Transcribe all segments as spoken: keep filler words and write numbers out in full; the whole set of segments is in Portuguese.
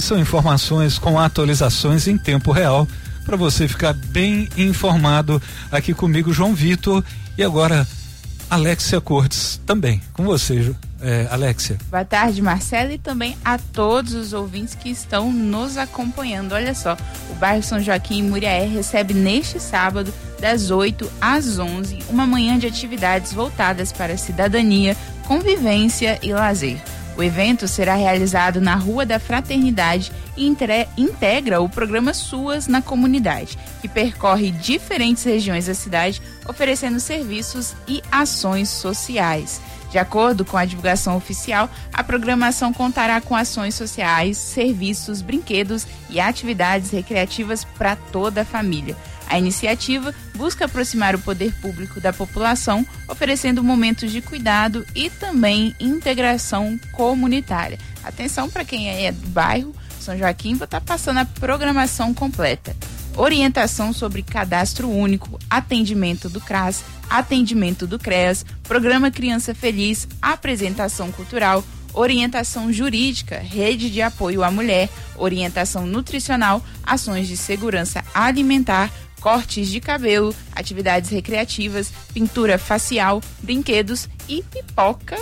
São informações com atualizações em tempo real para você ficar bem informado. Aqui comigo, João Vitor, e agora Alexia Cortes também com você, é, Alexia. Boa tarde, Marcelo, e também a todos os ouvintes que estão nos acompanhando. Olha só, o bairro São Joaquim em Muriaé recebe neste sábado, das oito às onze, uma manhã de atividades voltadas para a cidadania, convivência e lazer. O evento será realizado na Rua da Fraternidade e entre, integra o programa Suas na Comunidade, que percorre diferentes regiões da cidade, oferecendo serviços e ações sociais. De acordo com a divulgação oficial, a programação contará com ações sociais, serviços, brinquedos e atividades recreativas para toda a família. A iniciativa busca aproximar o poder público da população, oferecendo momentos de cuidado e também integração comunitária. Atenção para quem é do bairro São Joaquim, vou estar passando a programação completa. Orientação sobre cadastro único, atendimento do CRAS, atendimento do CREAS, programa Criança Feliz, apresentação cultural, orientação jurídica, rede de apoio à mulher, orientação nutricional, ações de segurança alimentar, cortes de cabelo, atividades recreativas, pintura facial, brinquedos e pipoca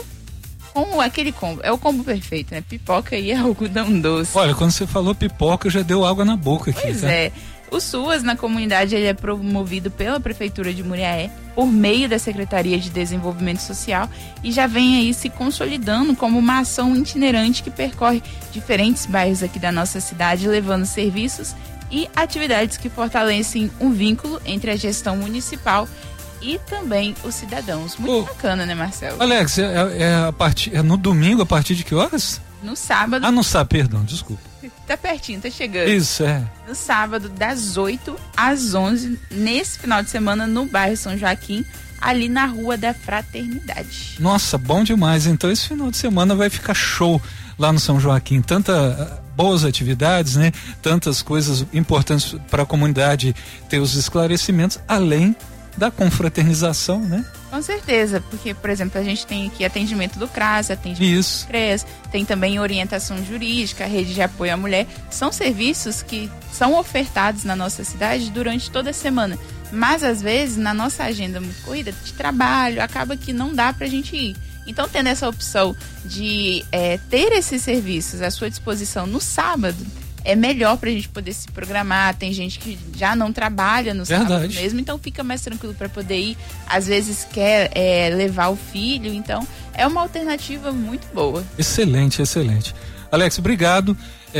com aquele combo. É o combo perfeito, né? Pipoca e algodão doce. Olha, quando você falou pipoca, já deu água na boca aqui. Pois tá? é. O SUAS na comunidade ele é promovido pela Prefeitura de Muriaé por meio da Secretaria de Desenvolvimento Social e já vem aí se consolidando como uma ação itinerante que percorre diferentes bairros aqui da nossa cidade, levando serviços e atividades que fortalecem um vínculo entre a gestão municipal e também os cidadãos. Muito oh, bacana, né, Marcelo? Alex, é, é, a partir, é no domingo, a partir de que horas? No sábado. Ah, no sábado, perdão, desculpa. Tá pertinho, tá chegando. Isso, é. No sábado, das oito às onze, nesse final de semana, no bairro São Joaquim, ali na Rua da Fraternidade. Nossa, bom demais. Então esse final de semana vai ficar show lá no São Joaquim. Tanta boas atividades, né? Tantas coisas importantes para a comunidade ter os esclarecimentos, além da confraternização, né? Com certeza, porque, por exemplo, a gente tem aqui atendimento do CRAS, atendimento Isso. do CREAS, tem também orientação jurídica, rede de apoio à mulher. São serviços que são ofertados na nossa cidade durante toda a semana. Mas, às vezes, na nossa agenda muito corrida de trabalho, acaba que não dá pra gente ir. Então, tendo essa opção de é, ter esses serviços à sua disposição no sábado, é melhor pra gente poder se programar. Tem gente que já não trabalha no Verdade. sábado mesmo, então fica mais tranquilo para poder ir. Às vezes quer é, levar o filho, então é uma alternativa muito boa. Excelente, excelente. Alex, obrigado.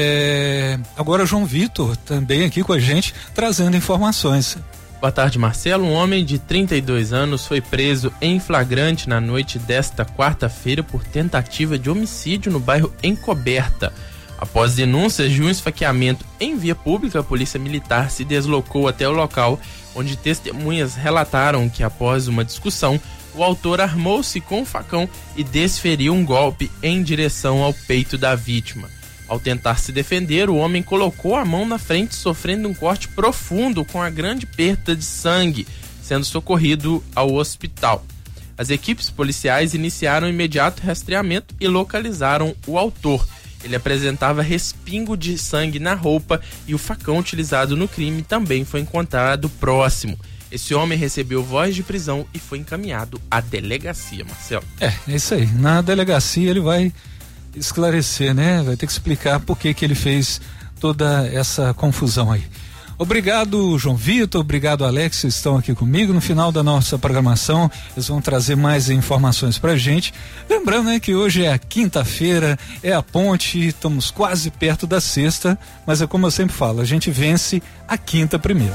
É... Agora João Vitor também aqui com a gente, trazendo informações. Boa tarde, Marcelo. Um homem de trinta e dois anos foi preso em flagrante na noite desta quarta-feira por tentativa de homicídio no bairro Encoberta. Após denúncias de um esfaqueamento em via pública, a polícia militar se deslocou até o local, onde testemunhas relataram que, após uma discussão, o autor armou-se com um facão e desferiu um golpe em direção ao peito da vítima. Ao tentar se defender, o homem colocou a mão na frente, sofrendo um corte profundo com a grande perda de sangue, sendo socorrido ao hospital. As equipes policiais iniciaram o imediato rastreamento e localizaram o autor. Ele apresentava respingo de sangue na roupa e o facão utilizado no crime também foi encontrado próximo. Esse homem recebeu voz de prisão e foi encaminhado à delegacia, Marcelo. É, é isso aí. Na delegacia ele vai esclarecer, né? Vai ter que explicar por que que ele fez toda essa confusão aí. Obrigado, João Vitor, obrigado, Alex, que estão aqui comigo. No final da nossa programação, eles vão trazer mais informações pra gente. Lembrando, né, que hoje é a quinta-feira, é a ponte, estamos quase perto da sexta, mas é como eu sempre falo, a gente vence a quinta primeiro.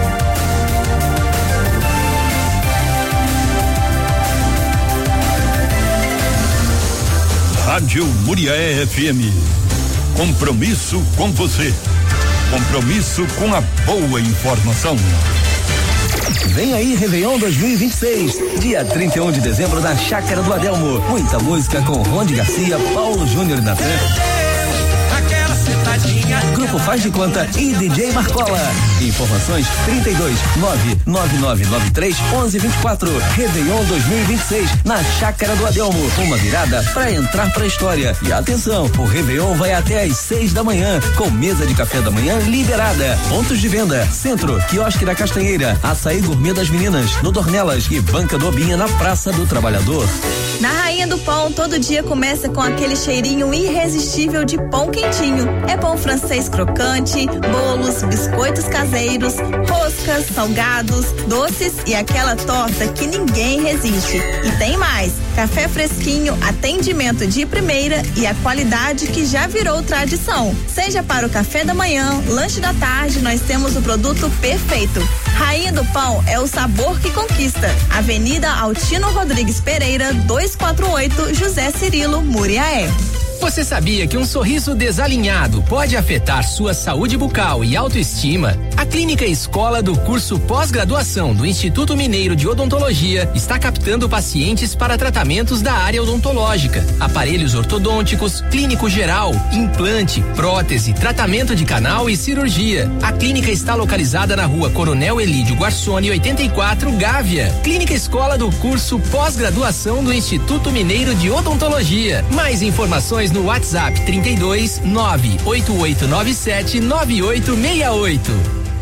Rádio Muriaé F M. Compromisso com você. Compromisso com a boa informação. Vem aí, Réveillon dois mil e vinte e seis, dia trinta e um de dezembro na Chácara do Adelmo. Muita música com Ronde Garcia, Paulo Júnior e Natan. Grupo Grupo Faz de Conta e D J Marcola. Informações trinta e dois, nove nove nove nove três, onze vinte e quatro. Réveillon dois mil e vinte e seis na Chácara do Adelmo. Uma virada para entrar pra história. E atenção, o Réveillon vai até às seis da manhã, com mesa de café da manhã liberada. Pontos de venda: Centro, Quiosque da Castanheira, Açaí Gourmet das Meninas, no Dornelas e Banca do Obinha na Praça do Trabalhador. Na Rainha do Pão, todo dia começa com aquele cheirinho irresistível de pão quentinho. É pão francês crocante, bolos, biscoitos caseiros, roscas, salgados, doces e aquela torta que ninguém resiste. E tem mais: café fresquinho, atendimento de primeira e a qualidade que já virou tradição. Seja para o café da manhã, lanche da tarde, nós temos o produto perfeito. Rainha do Pão é o sabor que conquista. Avenida Altino Rodrigues Pereira, duzentos e quarenta e oito, José Cirilo, Muriaé. Você sabia que um sorriso desalinhado pode afetar sua saúde bucal e autoestima? A Clínica Escola do curso pós-graduação do Instituto Mineiro de Odontologia está captando pacientes para tratamentos da área odontológica, aparelhos ortodônticos, clínico geral, implante, prótese, tratamento de canal e cirurgia. A clínica está localizada na Rua Coronel Elídio Guarsoni, oitenta e quatro, Gávea. Clínica Escola do curso pós-graduação do Instituto Mineiro de Odontologia. Mais informações no WhatsApp trinta e dois, nove oito oito nove sete, nove oito seis oito.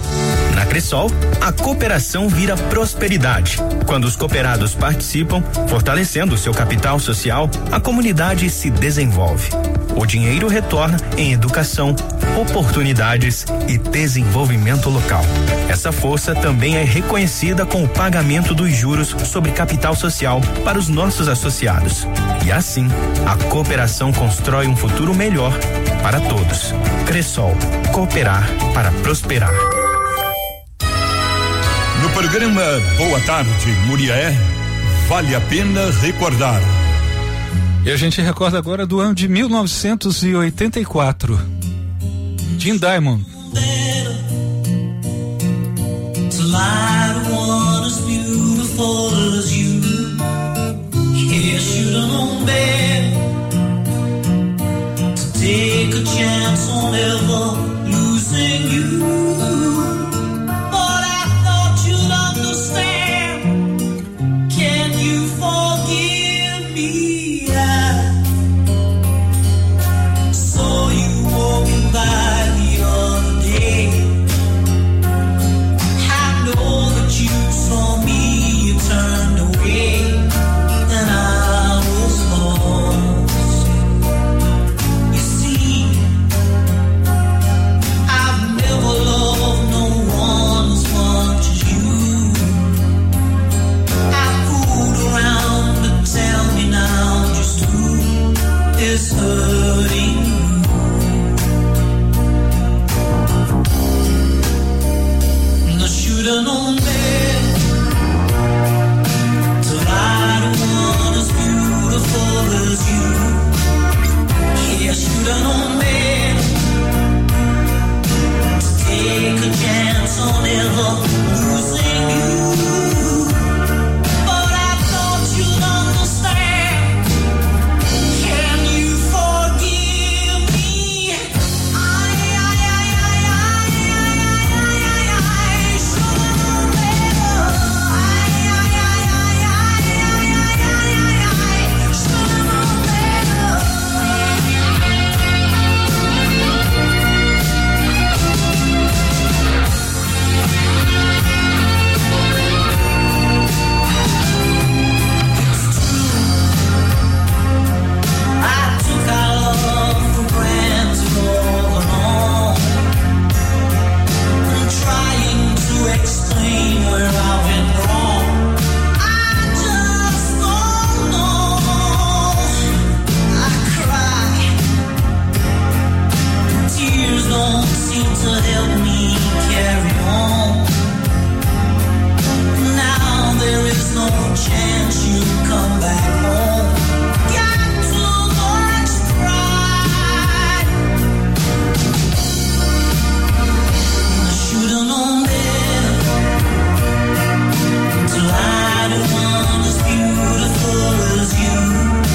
Na Cressol, a cooperação vira prosperidade. Quando os cooperados participam, fortalecendo seu capital social, a comunidade se desenvolve. O dinheiro retorna em educação, oportunidades e desenvolvimento local. Essa força também é reconhecida com o pagamento dos juros sobre capital social para os nossos associados. E assim, a cooperação constrói um futuro melhor para todos. Cressol, cooperar para prosperar. No programa Boa Tarde, Muriaé, vale a pena recordar. E a gente recorda agora do ano de mil novecentos e oitenta e quatro. Jim Diamond. Take a chance on ever losing you.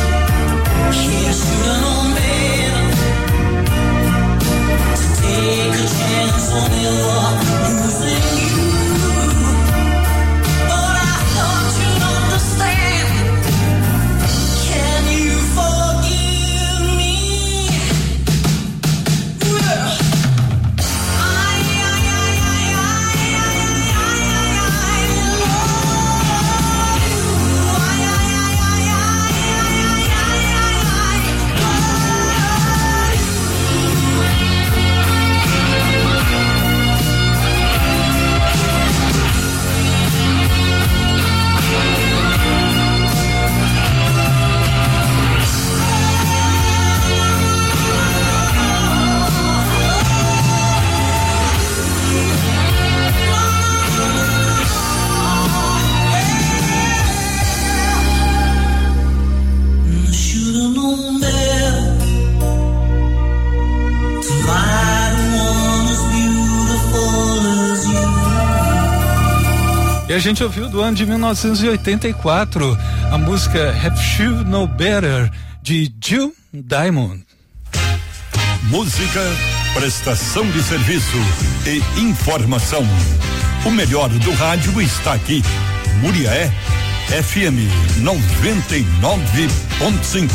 Take E a gente ouviu do ano de mil novecentos e oitenta e quatro a música Have You No Better de Jill Diamond. Música, prestação de serviço e informação. O melhor do rádio está aqui. Muriaé F M noventa e nove ponto cinco.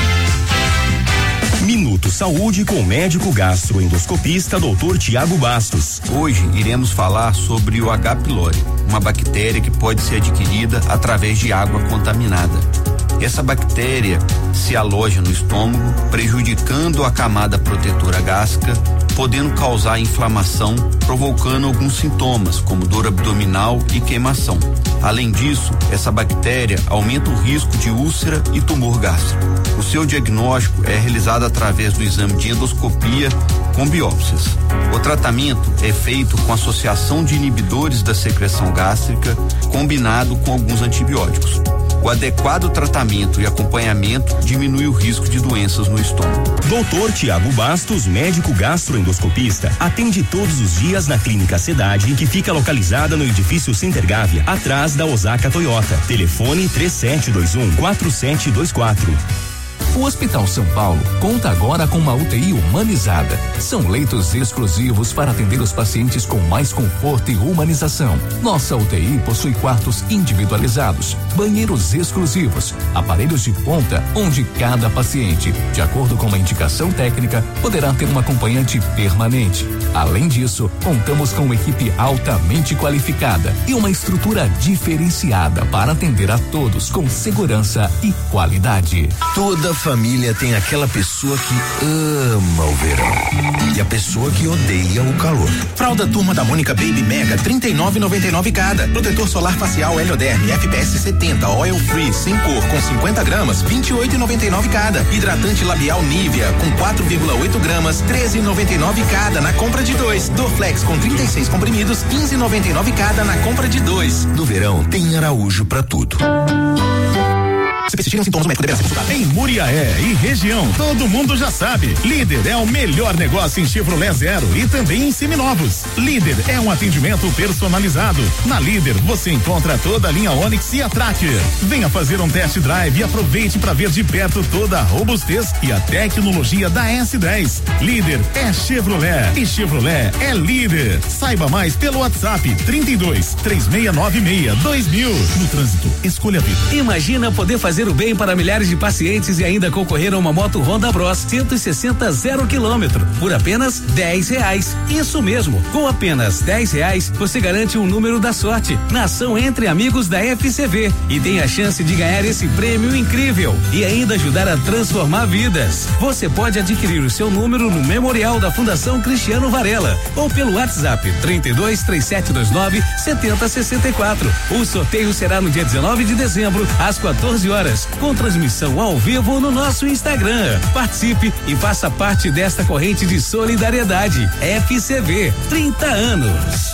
Minuto Saúde com o médico gastroendoscopista doutor Tiago Bastos. Hoje iremos falar sobre o H. pylori, uma bactéria que pode ser adquirida através de água contaminada. Essa bactéria se aloja no estômago, prejudicando a camada protetora gástrica, podendo causar inflamação, provocando alguns sintomas, como dor abdominal e queimação. Além disso, essa bactéria aumenta o risco de úlcera e tumor gástrico. O seu diagnóstico é realizado através do exame de endoscopia com biópsias. O tratamento é feito com associação de inibidores da secreção gástrica, combinado com alguns antibióticos. O adequado tratamento e acompanhamento diminui o risco de doenças no estômago. doutor Tiago Bastos, médico gastroendoscopista, atende todos os dias na Clínica Cidade, que fica localizada no edifício Center Gávea, atrás da Osaka Toyota. Telefone três sete dois um, quatro sete dois quatro. O Hospital São Paulo conta agora com uma U T I humanizada. São leitos exclusivos para atender os pacientes com mais conforto e humanização. Nossa U T I possui quartos individualizados, banheiros exclusivos, aparelhos de ponta, onde cada paciente, de acordo com uma indicação técnica, poderá ter um acompanhante permanente. Além disso, contamos com uma equipe altamente qualificada e uma estrutura diferenciada para atender a todos com segurança e qualidade. Toda família tem aquela pessoa que ama o verão e a pessoa que odeia o calor. Fralda Turma da Mônica Baby Mega trinta e nove e noventa e nove cada. Protetor solar facial Helioderm F P S setenta oil free sem cor com cinquenta gramas vinte e oito e noventa e nove cada. Hidratante labial Nivea com quatro vírgula oito gramas treze e noventa e nove cada na compra de dois. Dorflex com trinta e seis comprimidos quinze e noventa e nove cada na compra de dois. No verão tem Araújo pra tudo. Se persistirem sintomas, o médico deverá ser consultado. Em Muriaé e região, todo mundo já sabe. Líder é o melhor negócio em Chevrolet Zero e também em seminovos. Líder é um atendimento personalizado. Na Líder você encontra toda a linha Onix e a Tracker. Venha fazer um test drive e aproveite para ver de perto toda a robustez e a tecnologia da S dez. Líder é Chevrolet e Chevrolet é Líder. Saiba mais pelo WhatsApp trinta e dois, três seis nove seis, dois mil. No trânsito, escolha a vida. Imagina poder fazer o bem para milhares de pacientes e ainda concorrer a uma moto Honda Bros cento e sessenta zero quilômetro por apenas dez reais. Isso mesmo, com apenas dez reais você garante um número da sorte na ação Entre Amigos da F C V e tem a chance de ganhar esse prêmio incrível e ainda ajudar a transformar vidas. Você pode adquirir o seu número no Memorial da Fundação Cristiano Varela ou pelo WhatsApp trinta e dois, três sete dois nove, sete zero seis quatro. O sorteio será no dia dezenove de dezembro às quatorze horas. Com transmissão ao vivo no nosso Instagram. Participe e faça parte desta corrente de solidariedade. F C V, trinta anos.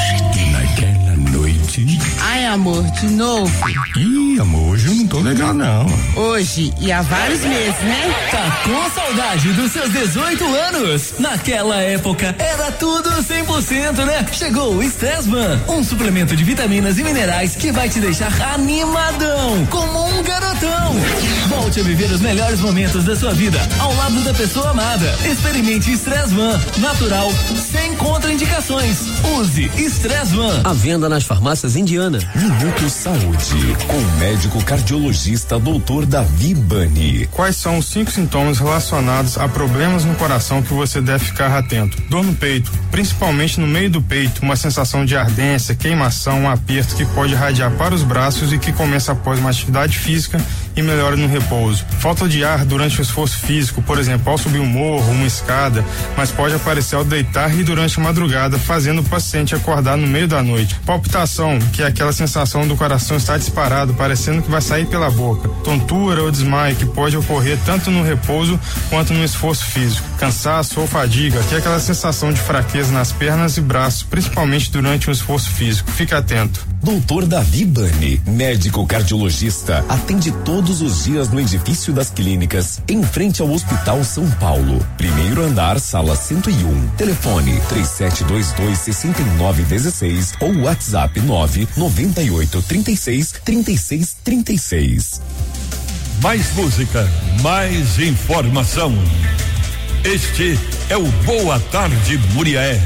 Naquela noite. Ai, amor, de novo. Ih, amor, hoje eu não tô legal, não. Hoje e há vários meses, né? Tá com saudade dos seus dezoito anos? Naquela época era tudo cem por cento, né? Chegou o Stressman, um suplemento de vitaminas e minerais que vai te deixar animadão, como um garotão. Volte a viver os melhores momentos da sua vida ao lado da pessoa amada. Experimente Stressman, natural, sem contraindicações. Use Stressman. À venda nas farmácias Indiana. Minuto Saúde, com o médico cardiologista doutor Davi Bani. Quais são os cinco sintomas relacionados a problemas no coração que você deve ficar atento? Dor no peito, principalmente no meio do peito, uma sensação de ardência, queimação, um aperto que pode irradiar para os braços e que começa após uma atividade física e melhora no repouso. Falta de ar durante o esforço físico, por exemplo, ao subir um morro, uma escada, mas pode aparecer ao deitar e durante a madrugada, fazendo o paciente acordar no meio da noite. Palpitação, que é aquela sensação do coração estar disparado, parecendo que vai sair pela boca. Tontura ou desmaio, que pode ocorrer tanto no repouso quanto no esforço físico. cansaço ou fadiga, que é aquela sensação de fraqueza nas pernas e braços, principalmente durante um esforço físico. Fique atento. Doutor Davi Bani, médico cardiologista, atende todos os dias no edifício das clínicas, em frente ao Hospital São Paulo. Primeiro andar, sala cento e um. Telefone três sete dois dois, seis nove um seis ou WhatsApp nove nove oito, trinta e seis, trinta e seis, trinta e seis. Mais música, mais informação. Este é o Boa Tarde Muriaé.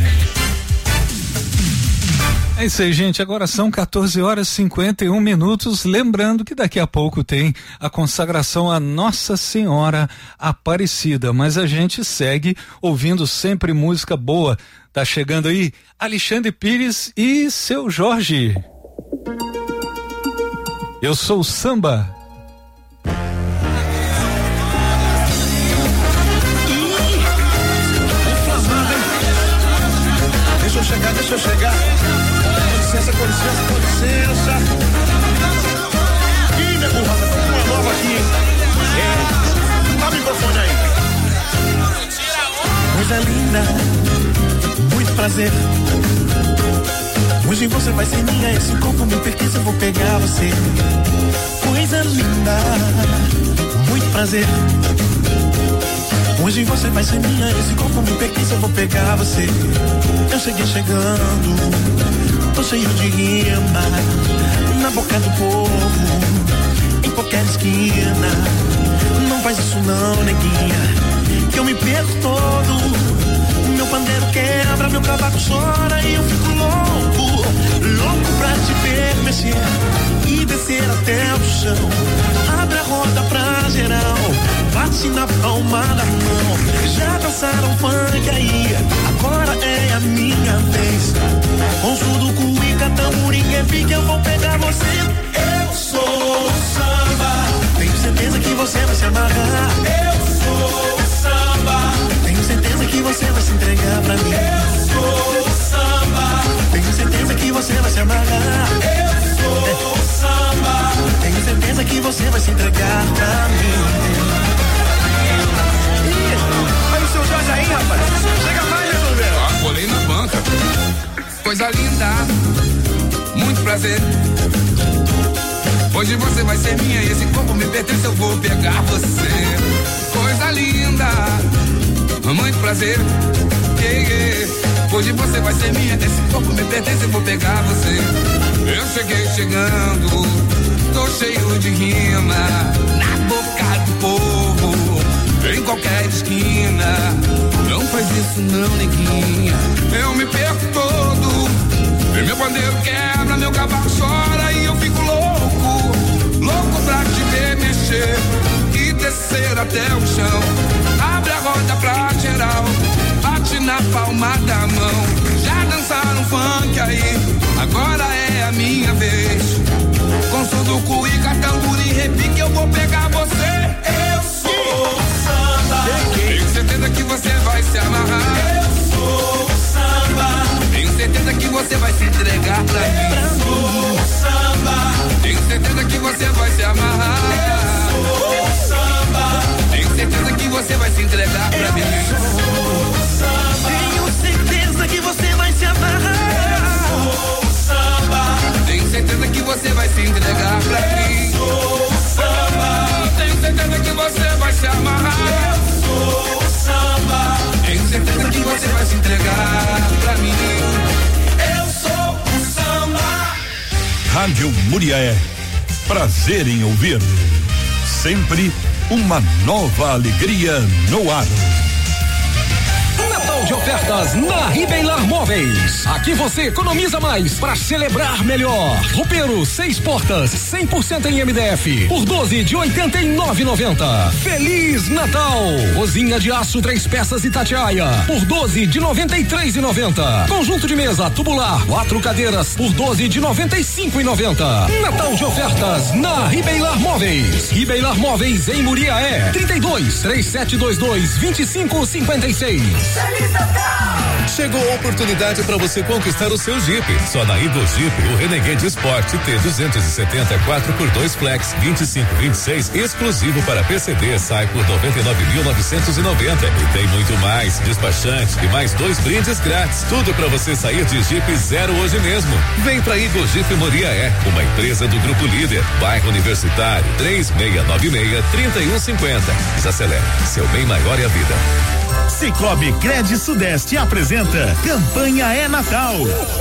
É isso aí, gente. Agora são quatorze horas e cinquenta e um minutos. Lembrando que daqui a pouco tem a consagração a Nossa Senhora Aparecida. Mas a gente segue ouvindo sempre música boa. Tá chegando aí Alexandre Pires e Seu Jorge. Eu sou o Samba. Deixa eu chegar, deixa eu chegar. Com licença, com licença, com licença. Ih, minha burrada, tô com uma nova aqui. É, dá o microfone aí. Coisa linda, muito prazer. Hoje você vai ser minha, esse corpo me pertence, eu vou pegar você. Coisa linda, muito prazer. Hoje você vai ser minha, esse corpo me pertence, eu vou pegar você. Eu cheguei chegando, tô cheio de rima, na boca do povo, em qualquer esquina. Não faz isso não, neguinha, que eu me perco todo. Meu pandeiro quebra, meu cavaco chora e eu fico louco, louco pra te ver mexer e descer até o chão. Abre a roda pra geral, bate na palma da mão. Já dançaram funk aí, agora é a minha vez. Com surdo, cuíca, tamborim, repique, eu vou pegar você. Eu sou o samba, tenho certeza que você vai se amarrar. Eu sou o samba, tenho certeza que você vai se entregar pra mim. Eu sou o samba, tenho certeza que você vai se amarrar. Eu sou o samba, tenho certeza que você vai se entregar pra mim. Olha o seu Jorge aí, rapaz. Chega mais, resolver. Ah, colei na banca. Coisa linda, muito prazer. Hoje você vai ser minha, esse corpo me pertence, eu vou pegar você. Coisa linda, muito prazer. Yeah, yeah. Hoje você vai ser minha, esse corpo me pertence, eu vou pegar você. Eu cheguei chegando, tô cheio de rima, na boca do povo, em qualquer esquina. Não faz isso não, neguinha, eu me perco todo. E meu pandeiro quebra, meu cavaco chora e eu fico louco, louco pra te ver mexer e descer até o chão. Abre a roda pra geral, bate na palma da mão. Já dançaram funk aí, agora é a minha vez. Com surdo, cuíca, tamborim, repique, eu vou pegar você. Eu sou o samba, tenho certeza que você vai se amarrar. Eu sou o samba, tenho certeza que você vai se entregar pra mim. Eu sou o samba, tenho certeza que você vai se amarrar. Eu sou o samba, tenho certeza que você vai se entregar pra mim. Eu sou o samba, tenho certeza que você vai se amarrar. Eu sou o samba, tenho certeza que você vai se entregar pra mim. Eu sou o samba, tenho certeza que você vai se amarrar. Eu sou o samba, tenho certeza que você vai se entregar pra mim. Eu sou o samba. Rádio Muriaé, prazer em ouvir. Sempre uma nova alegria no ar. Natal de ofertas na Ribeilar Móveis. Aqui você economiza mais para celebrar melhor. Roupeiro seis portas, cem por cento em M D F, por doze de oitenta e nove reais e noventa centavos. Feliz Natal! Cozinha de aço três peças Itatiaia, por doze de noventa e três reais e noventa centavos. Conjunto de mesa tubular, quatro cadeiras, por doze de noventa e cinco reais e noventa centavos. Natal de ofertas na Ribeilar Móveis. Ribeilar Móveis em Muriaé. trinta e dois, três sete dois dois, vinte e cinco cinquenta e seis. Chegou a oportunidade para você conquistar o seu Jeep. Só na Eagle Jeep, o Renegade Sport T duzentos e setenta quatro por dois Flex vinte e cinco vinte e seis exclusivo para P C D sai por noventa e nove mil novecentos e noventa. E tem muito mais, despachante e mais dois brindes grátis. Tudo para você sair de Jeep zero hoje mesmo. Vem pra Eagle Jeep Moriaé, uma empresa do Grupo Líder, bairro Universitário, três seis nove seis, três um cinco zero. Desacelere, seu bem maior é a vida. Cicobi Cred Sudeste apresenta Campanha é Natal.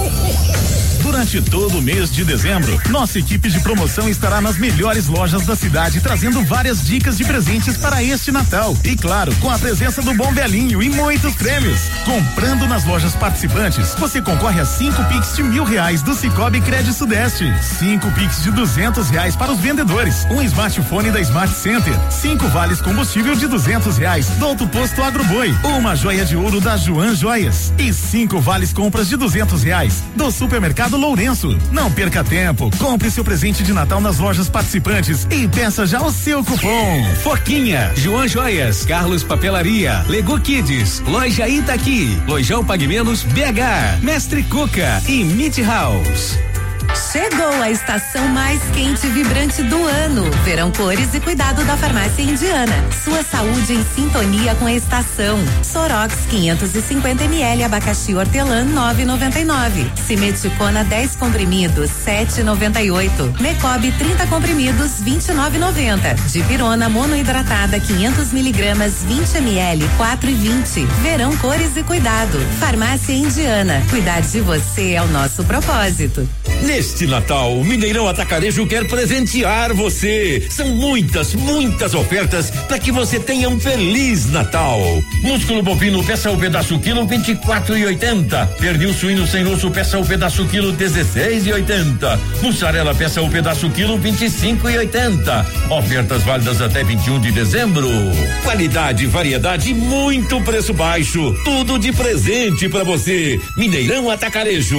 Durante todo o mês de dezembro, nossa equipe de promoção estará nas melhores lojas da cidade, trazendo várias dicas de presentes para este Natal. E claro, com a presença do Bom Velhinho e muitos prêmios. Comprando nas lojas participantes, você concorre a cinco Pix de mil reais do Cicobi Cred Sudeste, cinco Pix de duzentos reais para os vendedores, um smartphone da Smart Center, cinco vales combustível de duzentos reais do Alto Posto Agroboi, uma joia de ouro da Joan Joias e cinco vales compras de duzentos reais do Supermercado Lourenço. Não perca tempo, compre seu presente de Natal nas lojas participantes e peça já o seu cupom. Foquinha, Joan Joias, Carlos Papelaria, Lego Kids, Loja Itaqui, Lojão Pague Menos B H, Mestre Cuca e Meat House. Chegou a estação mais quente e vibrante do ano. Verão cores e cuidado da Farmácia Indiana. Sua saúde em sintonia com a estação. Sorox quinhentos e cinquenta mililitros, abacaxi hortelã nove e noventa e nove. Simeticona dez comprimidos sete e noventa e oito. Mecob trinta comprimidos vinte e nove e noventa. Dipirona monoidratada quinhentos miligramas vinte mililitros quatro e vinte. Verão cores e cuidado. Farmácia Indiana. Cuidar de você é o nosso propósito. Neste Natal, o Mineirão Atacarejo quer presentear você. São muitas, muitas ofertas para que você tenha um feliz Natal. Músculo bovino, peça o pedaço quilo vinte e quatro e oitenta. Pernil suíno sem osso, peça o pedaço quilo dezesseis e oitenta. Mussarela, peça o pedaço quilo vinte e cinco e oitenta. Ofertas válidas até vinte e um de dezembro. Qualidade, variedade e muito preço baixo. Tudo de presente para você. Mineirão Atacarejo.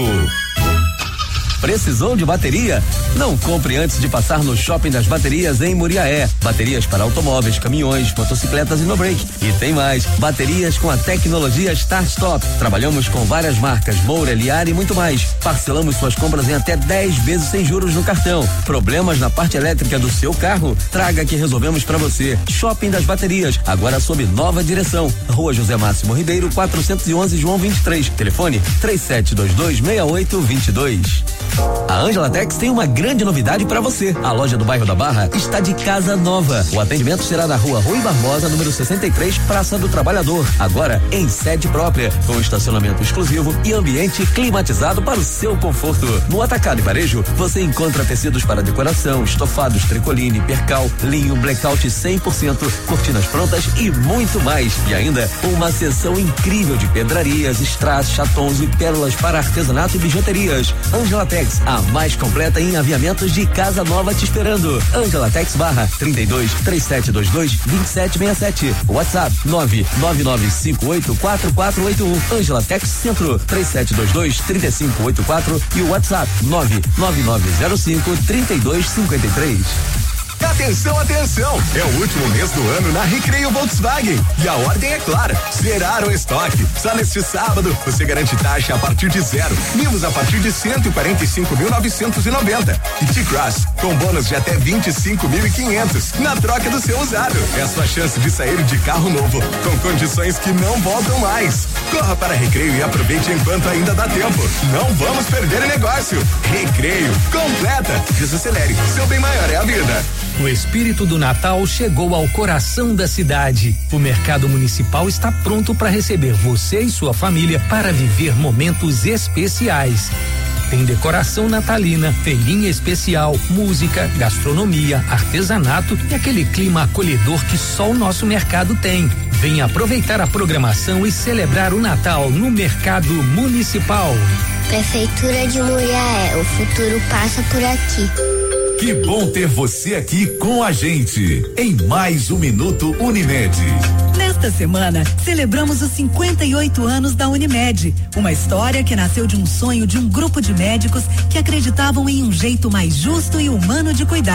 Precisou de bateria? Não compre antes de passar no Shopping das Baterias em Muriaé. Baterias para automóveis, caminhões, motocicletas e no break. E tem mais, baterias com a tecnologia Start Stop. Trabalhamos com várias marcas, Moura, Liar e muito mais. Parcelamos suas compras em até dez vezes sem juros no cartão. Problemas na parte elétrica do seu carro? Traga que resolvemos para você. Shopping das Baterias, agora sob nova direção. Rua José Máximo Ribeiro, quatrocentos e onze, João vinte e três. Telefone três sete dois dois, seis oito dois dois. A Ângela Tex tem uma grande novidade para você. A loja do bairro da Barra está de casa nova. O atendimento será na rua Rui Barbosa, número sessenta e três, Praça do Trabalhador. Agora em sede própria, com estacionamento exclusivo e ambiente climatizado para o seu conforto. No Atacado e Varejo, você encontra tecidos para decoração, estofados, tricoline, percal, linho, blackout cem por cento, cortinas prontas e muito mais. E ainda uma seção incrível de pedrarias, strass, chatons e pérolas para artesanato e bijuterias. Ângela Tex, a mais completa em aviamentos de casa nova te esperando. Ângela Tex Barra, trinta e dois, três sete dois dois, vinte e sete sessenta e sete. WhatsApp nove nove nove cinco oito quatro quatro oito um. Ângela Tex Centro, três sete dois dois, três cinco oito quatro e o WhatsApp nove nove nove zero cinco, três dois cinco três. Atenção, atenção! É o último mês do ano na Recreio Volkswagen. E a ordem é clara: zerar o estoque. Só neste sábado você garante taxa a partir de zero. Mimos a partir de cento e quarenta e cinco mil novecentos e noventa. E T-Cross com bônus de até vinte e cinco mil e quinhentos na troca do seu usado. É a sua chance de sair de carro novo com condições que não voltam mais. Corra para Recreio e aproveite enquanto ainda dá tempo. Não vamos perder o negócio. Recreio, completa. Desacelere. Seu bem maior é a vida. O espírito do Natal chegou ao coração da cidade. O Mercado Municipal está pronto para receber você e sua família para viver momentos especiais. Tem decoração natalina, feirinha especial, música, gastronomia, artesanato e aquele clima acolhedor que só o nosso mercado tem. Venha aproveitar a programação e celebrar o Natal no Mercado Municipal. Prefeitura de Muriaé, o futuro passa por aqui. Que bom ter você aqui com a gente em mais um Minuto Unimed. Nesta semana, celebramos os cinquenta e oito anos da Unimed, uma história que nasceu de um sonho de um grupo de médicos que acreditavam em um jeito mais justo e humano de cuidar.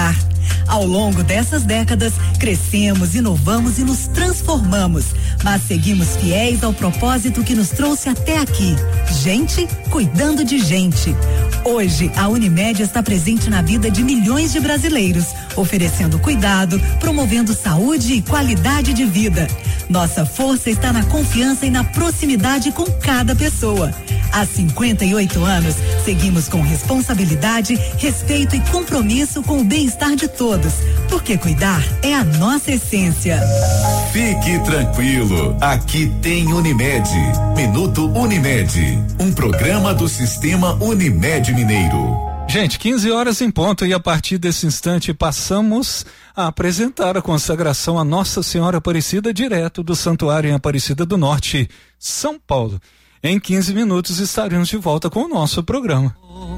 Ao longo dessas décadas, crescemos, inovamos e nos transformamos, mas seguimos fiéis ao propósito que nos trouxe até aqui. Gente cuidando de gente. Hoje, a Unimed está presente na vida de milhões de brasileiros, oferecendo cuidado, promovendo saúde e qualidade de vida. Nossa força está na confiança e na proximidade com cada pessoa. Há cinquenta e oito anos, seguimos com responsabilidade, respeito e compromisso com o bem-estar de todos, porque cuidar é a nossa essência. Fique tranquilo, aqui tem Unimed. Minuto Unimed, um programa do Sistema Unimed Mineiro. Gente, quinze horas em ponto e a partir desse instante passamos a apresentar a consagração a Nossa Senhora Aparecida direto do Santuário em Aparecida do Norte, São Paulo. Em quinze minutos estaremos de volta com o nosso programa.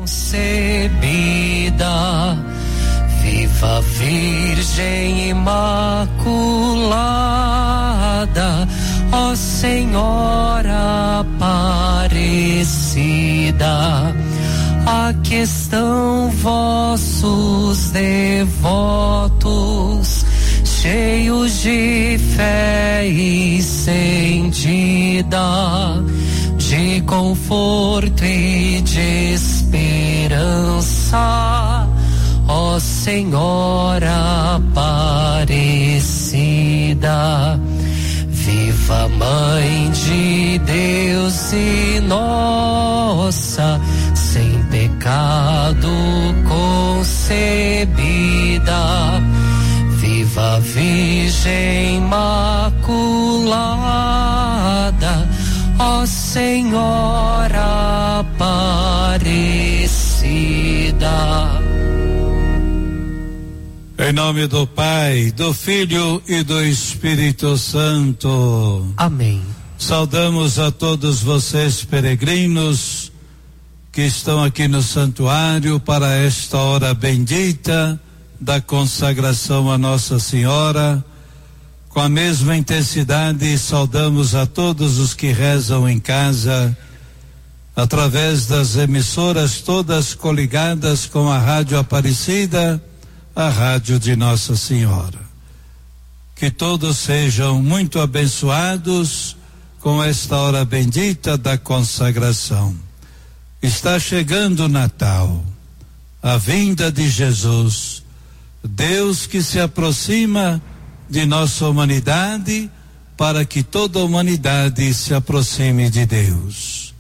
Concebida, viva Virgem Imaculada, ó Senhora Aparecida, aqui estão vossos devotos, cheios de fé e sentida, de conforto e de esperança, ó Senhora Aparecida. Viva Mãe de Deus e nossa, sem pecado concebida. Viva Virgem Imaculada, ó Senhora Aparecida. Em nome do Pai, do Filho e do Espírito Santo. Amém. Saudamos a todos vocês, peregrinos, que estão aqui no santuário para esta hora bendita da consagração a Nossa Senhora. Com a mesma intensidade, saudamos a todos os que rezam em casa, através das emissoras todas coligadas com a Rádio Aparecida, a Rádio de Nossa Senhora. Que todos sejam muito abençoados com esta hora bendita da consagração. Está chegando o Natal, a vinda de Jesus, Deus que se aproxima de nossa humanidade para que toda a humanidade se aproxime de Deus.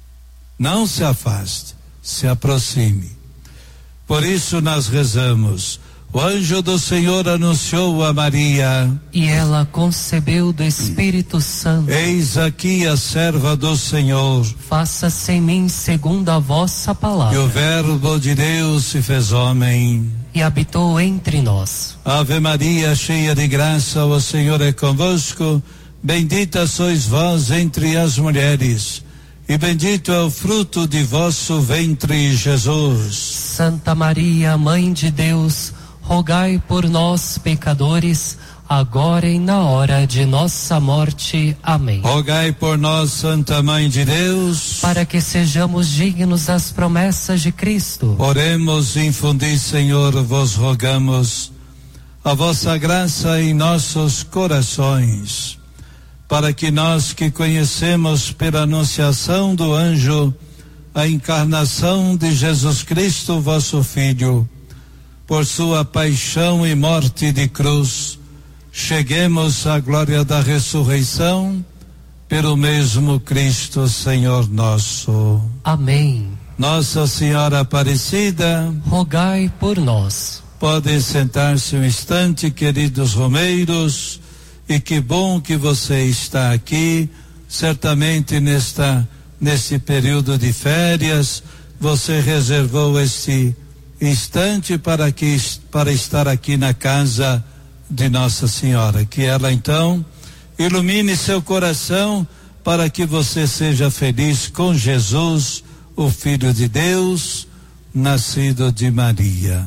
Não se afaste, se aproxime. Por isso nós rezamos: o anjo do Senhor anunciou a Maria, e ela concebeu do Espírito Santo. Eis aqui a serva do Senhor. Faça-se em mim segundo a vossa palavra. E o Verbo de Deus se fez homem e habitou entre nós. Ave Maria, cheia de graça, o Senhor é convosco. Bendita sois vós entre as mulheres, e bendito é o fruto de vosso ventre, Jesus. Santa Maria, Mãe de Deus, rogai por nós, pecadores, agora e na hora de nossa morte. Amém. Rogai por nós, Santa Mãe de Deus, para que sejamos dignos das promessas de Cristo. Oremos, infundi, Senhor, vos rogamos a vossa graça em nossos corações, para que nós que conhecemos pela anunciação do anjo a encarnação de Jesus Cristo, vosso Filho, por sua paixão e morte de cruz, cheguemos à glória da ressurreição, pelo mesmo Cristo, Senhor nosso. Amém. Nossa Senhora Aparecida, rogai por nós. Podem sentar-se um instante, queridos romeiros, e que bom que você está aqui. Certamente nesta nesse período de férias você reservou este instante para que para estar aqui na casa de Nossa Senhora. Que ela então ilumine seu coração para que você seja feliz com Jesus, o Filho de Deus, nascido de Maria.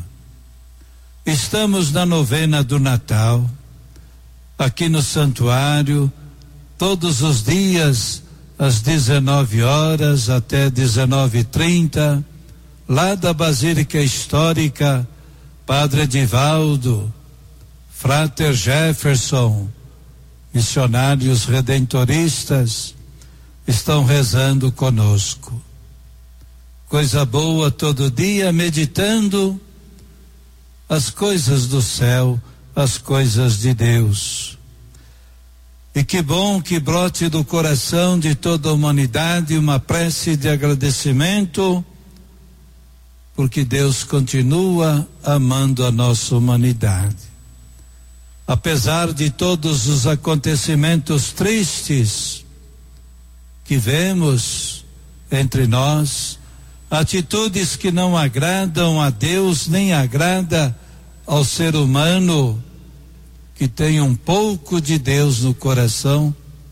Estamos na novena do Natal, aqui no santuário, todos os dias, às dezenove horas até dezenove e trinta, lá da Basílica Histórica, Padre Edivaldo, Frater Jefferson, missionários redentoristas, estão rezando conosco. Coisa boa todo dia, meditando as coisas do céu, as coisas de Deus. E que bom que brote do coração de toda a humanidade uma prece de agradecimento, porque Deus continua amando a nossa humanidade. Apesar de todos os acontecimentos tristes que vemos entre nós, atitudes que não agradam a Deus, nem agrada ao ser humano que tem um pouco de Deus no coração.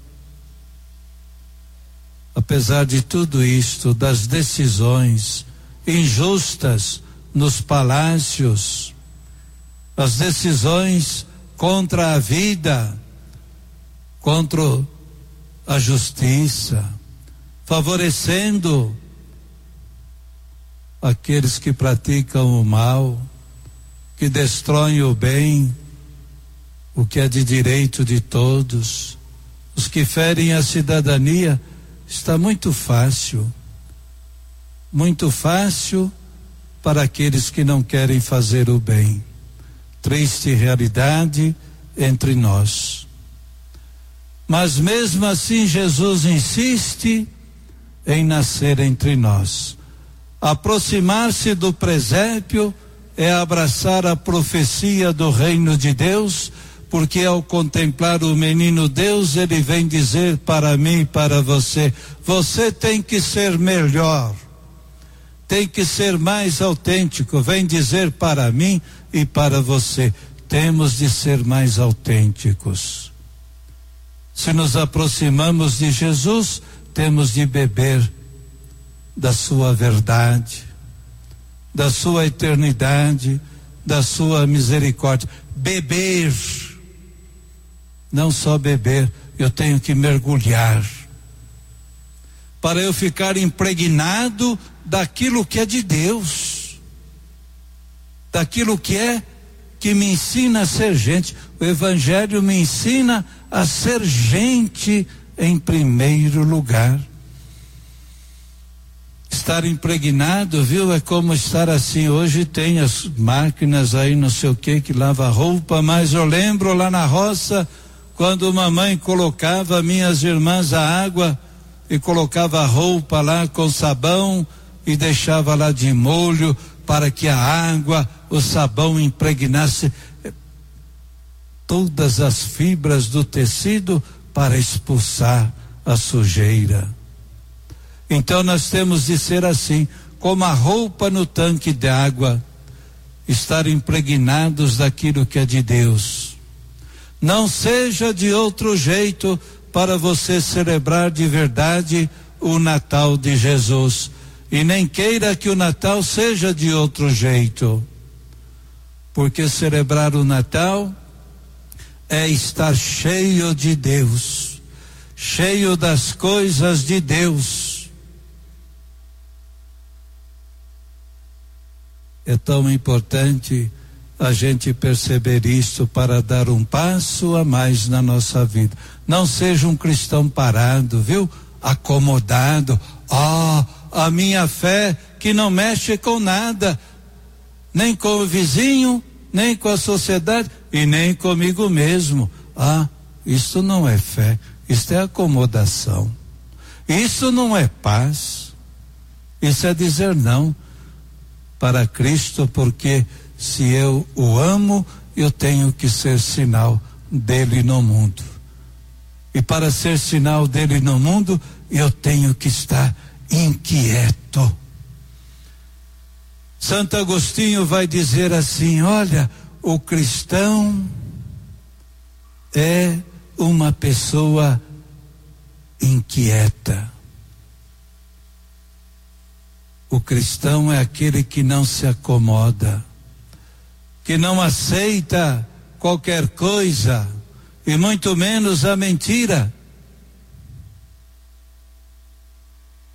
Apesar de tudo isto, das decisões injustas nos palácios, as decisões contra a vida, contra a justiça, favorecendo aqueles que praticam o mal, que destroem o bem, o que é de direito de todos, os que ferem a cidadania. Está muito fácil, muito fácil para aqueles que não querem fazer o bem. Triste realidade entre nós. Mas mesmo assim Jesus insiste em nascer entre nós. Aproximar-se do presépio é abraçar a profecia do reino de Deus, porque ao contemplar o menino Deus, ele vem dizer para mim e para você: você tem que ser melhor, tem que ser mais autêntico. Vem dizer para mim e para você: temos de ser mais autênticos. Se nos aproximamos de Jesus, temos de beber da sua verdade, da sua eternidade, da sua misericórdia. Beber, não só beber, eu tenho que mergulhar, para eu ficar impregnado daquilo que é de Deus, daquilo que é, que me ensina a ser gente. O Evangelho me ensina a ser gente em primeiro lugar. Estar impregnado, viu? É como estar assim. Hoje tem as máquinas aí, não sei o que, que lava roupa, mas eu lembro lá na roça, quando mamãe colocava minhas irmãs a água e colocava a roupa lá com sabão e deixava lá de molho para que a água, o sabão impregnasse todas as fibras do tecido para expulsar a sujeira. Então nós temos de ser assim, como a roupa no tanque de água, estar impregnados daquilo que é de Deus. Não seja de outro jeito para você celebrar de verdade o Natal de Jesus, e nem queira que o Natal seja de outro jeito, porque celebrar o Natal é estar cheio de Deus, cheio das coisas de Deus. É tão importante a gente perceber isso para dar um passo a mais na nossa vida. Não seja um cristão parado, viu? Acomodado. Ah, a minha fé que não mexe com nada, nem com o vizinho, nem com a sociedade e nem comigo mesmo. Ah, isso não é fé, isso é acomodação. Isso não é paz. Isso é dizer não para Cristo, porque se eu o amo, eu tenho que ser sinal dele no mundo. E para ser sinal dele no mundo, eu tenho que estar inquieto. Santo Agostinho vai dizer assim: olha, o cristão é uma pessoa inquieta. O cristão é aquele que não se acomoda, que não aceita qualquer coisa, e muito menos a mentira.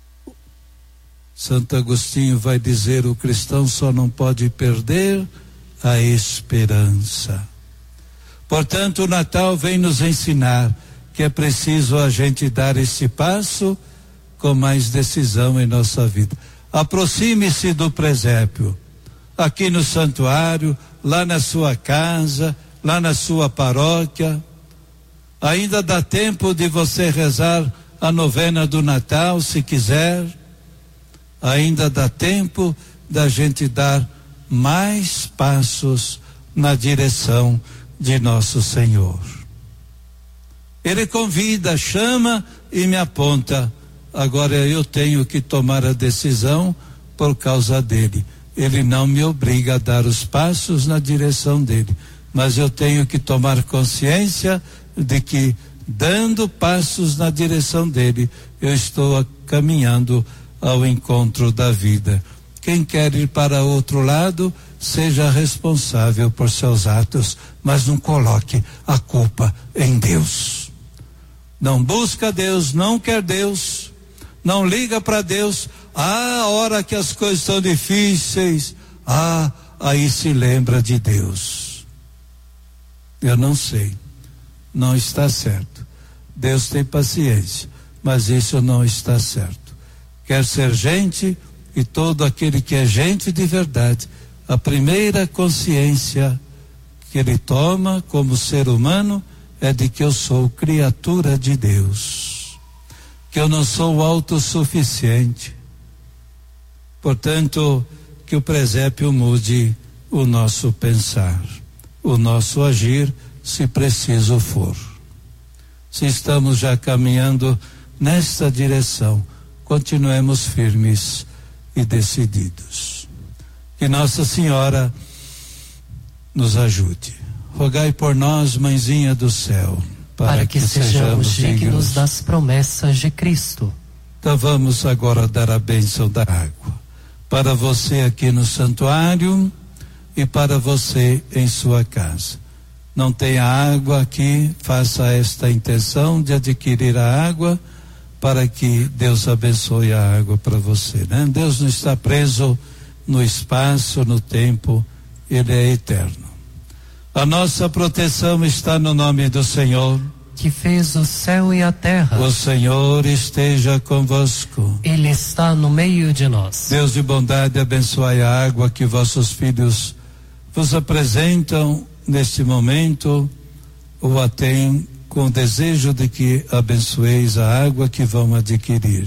Santo Agostinho vai dizer: o cristão só não pode perder a esperança. Portanto, o Natal vem nos ensinar que é preciso a gente dar esse passo com mais decisão em nossa vida. Aproxime-se do presépio, aqui no santuário, lá na sua casa, lá na sua paróquia. Ainda dá tempo de você rezar a novena do Natal, se quiser. Ainda dá tempo da gente dar mais passos na direção de nosso Senhor. Ele convida, chama e me aponta. Agora eu tenho que tomar a decisão por causa dele. Ele não me obriga a dar os passos na direção dele, mas eu tenho que tomar consciência de que, dando passos na direção dele, eu estou caminhando ao encontro da vida. Quem quer ir para outro lado, seja responsável por seus atos, mas não coloque a culpa em Deus. Não busca Deus, não quer Deus, não liga para Deus. Ah, a hora que as coisas estão difíceis, ah, aí se lembra de Deus. Eu não sei, não está certo. Deus tem paciência, mas isso não está certo. Quer ser gente, e todo aquele que é gente de verdade, a primeira consciência que ele toma como ser humano é de que eu sou criatura de Deus, que eu não sou autossuficiente. Portanto, que o presépio mude o nosso pensar, o nosso agir, se preciso for. Se estamos já caminhando nesta direção, continuemos firmes e decididos. Que Nossa Senhora nos ajude. Rogai por nós, Mãezinha do céu, para, para que, que sejamos dignos, dignos das promessas de Cristo. Então vamos agora dar a bênção da água para você aqui no santuário e para você em sua casa. Não tenha água aqui, faça esta intenção de adquirir a água para que Deus abençoe a água para você, né? Deus não está preso no espaço, no tempo, Ele é eterno. A nossa proteção está no nome do Senhor, que fez o céu e a terra. O Senhor esteja convosco. Ele está no meio de nós. Deus de bondade, abençoai a água que vossos filhos vos apresentam neste momento, ou a têm com o desejo de que abençoeis a água que vão adquirir.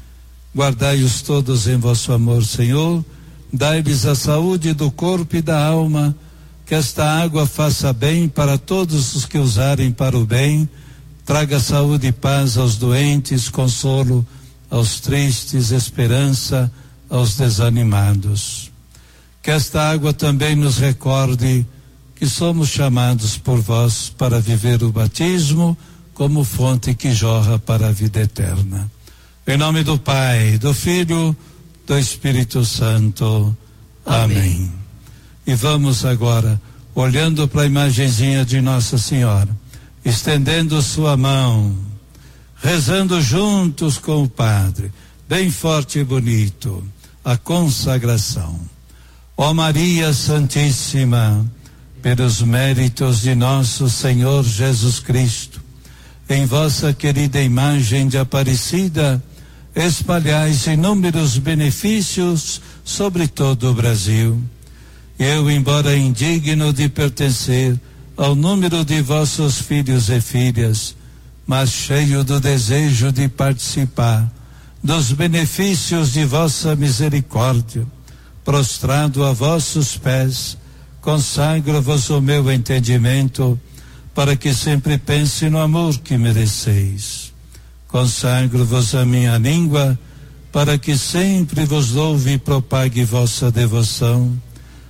Guardai-os todos em vosso amor, Senhor. Dai-lhes a saúde do corpo e da alma. Que esta água faça bem para todos os que usarem para o bem, traga saúde e paz aos doentes, consolo aos tristes, esperança aos desanimados. Que esta água também nos recorde que somos chamados por vós para viver o batismo como fonte que jorra para a vida eterna. Em nome do Pai, do Filho, do Espírito Santo. Amém. Amém. E vamos agora, olhando para a imagenzinha de Nossa Senhora, estendendo sua mão, rezando juntos com o Padre, bem forte e bonito, a consagração. Ó Maria Santíssima, pelos méritos de nosso Senhor Jesus Cristo, em vossa querida imagem de Aparecida, espalhais inúmeros benefícios sobre todo o Brasil. Eu, embora indigno de pertencer ao número de vossos filhos e filhas, mas cheio do desejo de participar dos benefícios de vossa misericórdia, prostrado a vossos pés, consagro-vos o meu entendimento, para que sempre pense no amor que mereceis. Consagro-vos a minha língua, para que sempre vos louve e propague vossa devoção.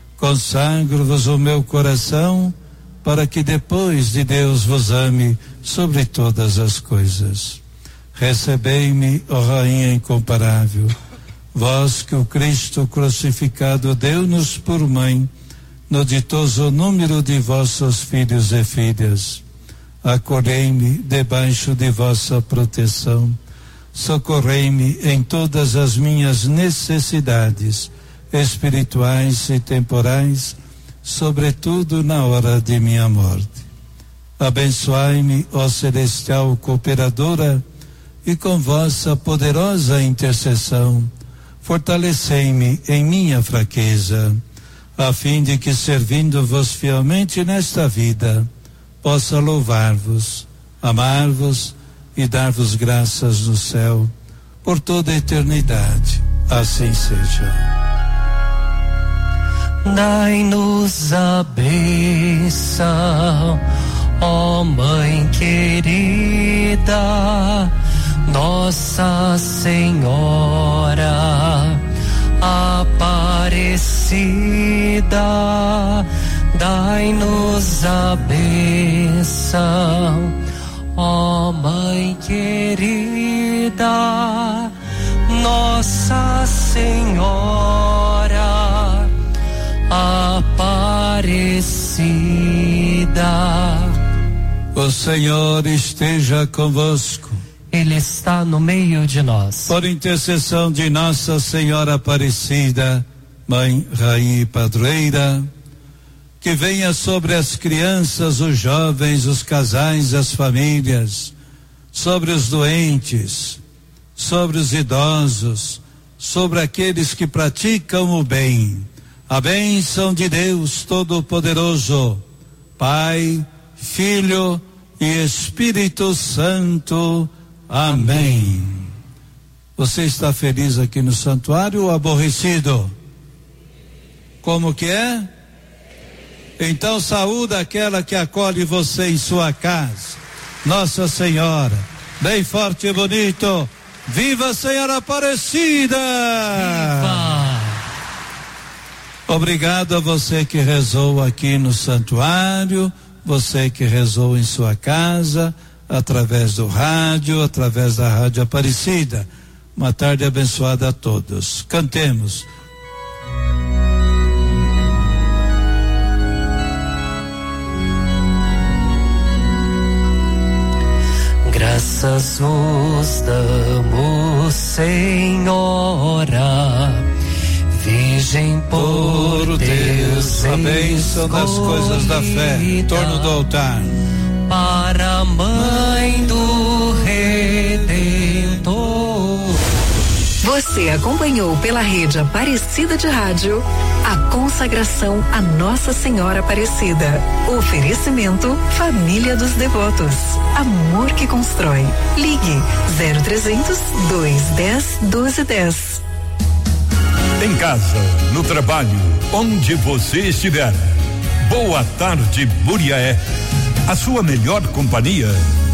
Consagro-vos o meu coração, para que depois de Deus vos ame sobre todas as coisas. Recebei-me, ó Rainha incomparável, vós que o Cristo crucificado deu-nos por mãe, no ditoso número de vossos filhos e filhas. Acolhei-me debaixo de vossa proteção, socorrei-me em todas as minhas necessidades espirituais e temporais, sobretudo na hora de minha morte. Abençoai-me, ó celestial cooperadora, e com vossa poderosa intercessão, fortalecei-me em minha fraqueza, a fim de que, servindo-vos fielmente nesta vida, possa louvar-vos, amar-vos e dar-vos graças no céu, por toda a eternidade. Assim seja. Dai-nos a bênção, ó Mãe querida, Nossa Senhora Aparecida. Dai-nos a bênção, ó Mãe querida, Nossa Senhora Aparecida. O Senhor esteja convosco. Ele está no meio de nós. Por intercessão de Nossa Senhora Aparecida, Mãe, Rainha e Padroeira, que venha sobre as crianças, os jovens, os casais, as famílias, sobre os doentes, sobre os idosos, sobre aqueles que praticam o bem. A bênção de Deus Todo-Poderoso, Pai, Filho e Espírito Santo. Amém. Você está feliz aqui no santuário ou aborrecido? Como que é? Então saúda aquela que acolhe você em sua casa. Nossa Senhora, bem forte e bonito. Viva a Senhora Aparecida! Viva! Obrigado a você que rezou aqui no santuário, você que rezou em sua casa, através do rádio, através da Rádio Aparecida. Uma tarde abençoada a todos. Cantemos. Graças vos damos, Senhora, Virgem por Deus, a bênção das coisas da fé, em torno do altar. Para a Mãe do Redentor. Você acompanhou pela rede Aparecida de Rádio a consagração a Nossa Senhora Aparecida. Oferecimento Família dos Devotos. Amor que constrói. Ligue zero trezentos, dois dez, doze dez. Em casa, no trabalho, onde você estiver. Boa tarde, Muriaé. A sua melhor companhia.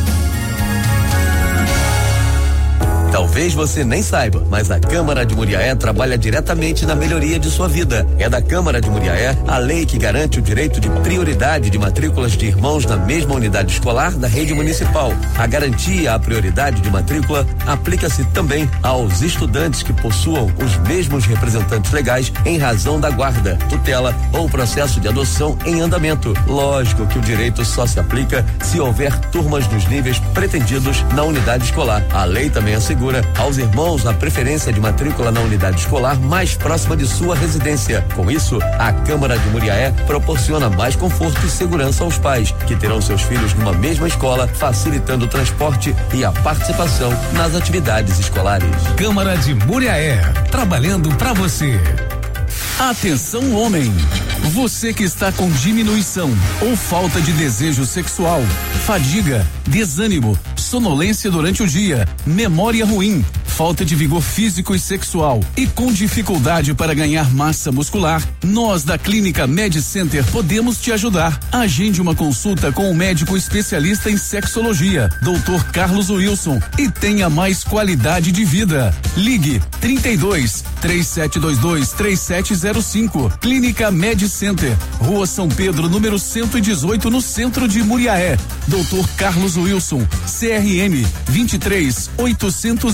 Talvez você nem saiba, mas a Câmara de Muriaé trabalha diretamente na melhoria de sua vida. É da Câmara de Muriaé a lei que garante o direito de prioridade de matrículas de irmãos na mesma unidade escolar da rede municipal. A garantia à prioridade de matrícula aplica-se também aos estudantes que possuam os mesmos representantes legais em razão da guarda, tutela ou processo de adoção em andamento. Lógico que o direito só se aplica se houver turmas nos níveis pretendidos na unidade escolar. A lei também assegura aos irmãos a preferência de matrícula na unidade escolar mais próxima de sua residência. Com isso, a Câmara de Muriaé proporciona mais conforto e segurança aos pais, que terão seus filhos numa mesma escola, facilitando o transporte e a participação nas atividades escolares. Câmara de Muriaé, trabalhando para você. Atenção, homem! Você que está com diminuição ou falta de desejo sexual, fadiga, desânimo, sonolência durante o dia, memória ruim, falta de vigor físico e sexual e com dificuldade para ganhar massa muscular, nós da Clínica Med Center podemos te ajudar. Agende uma consulta com o médico especialista em sexologia, doutor Carlos Wilson, e tenha mais qualidade de vida. Ligue trinta e dois, três sete dois dois, três sete zero cinco. Clínica Med Center, Rua São Pedro, número cento e dezoito, no centro de Muriaé. doutor Carlos Wilson, C R M vinte e três, oitocentos e vinte e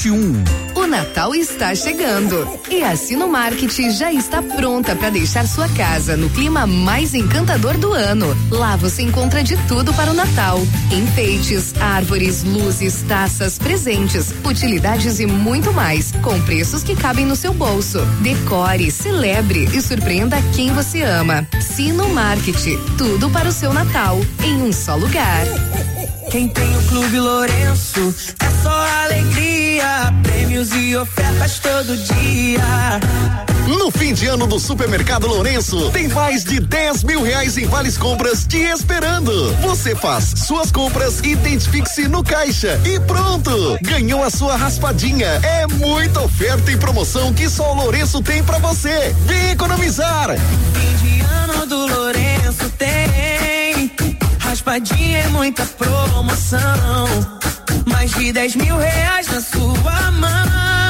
vinte e um. O Natal está chegando e a Sinomarket já está pronta para deixar sua casa no clima mais encantador do ano. Lá você encontra de tudo para o Natal: enfeites, árvores, luzes, taças, presentes, utilidades e muito mais, com preços que cabem no seu bolso. Decore, celebre e surpreenda quem você ama. Sinomarket, tudo para o seu Natal em um só lugar. Quem tem o Clube Lourenço é só alegria, prêmios e ofertas todo dia. No fim de ano do Supermercado Lourenço, tem mais de dez mil reais em vales compras te esperando. Você faz suas compras, identifique-se no caixa e pronto! Ganhou a sua raspadinha. É muita oferta e promoção que só o Lourenço tem pra você. Vem economizar! Fim de ano do Lourenço tem raspadinha e muita promoção. Mais de dez mil reais na sua mão.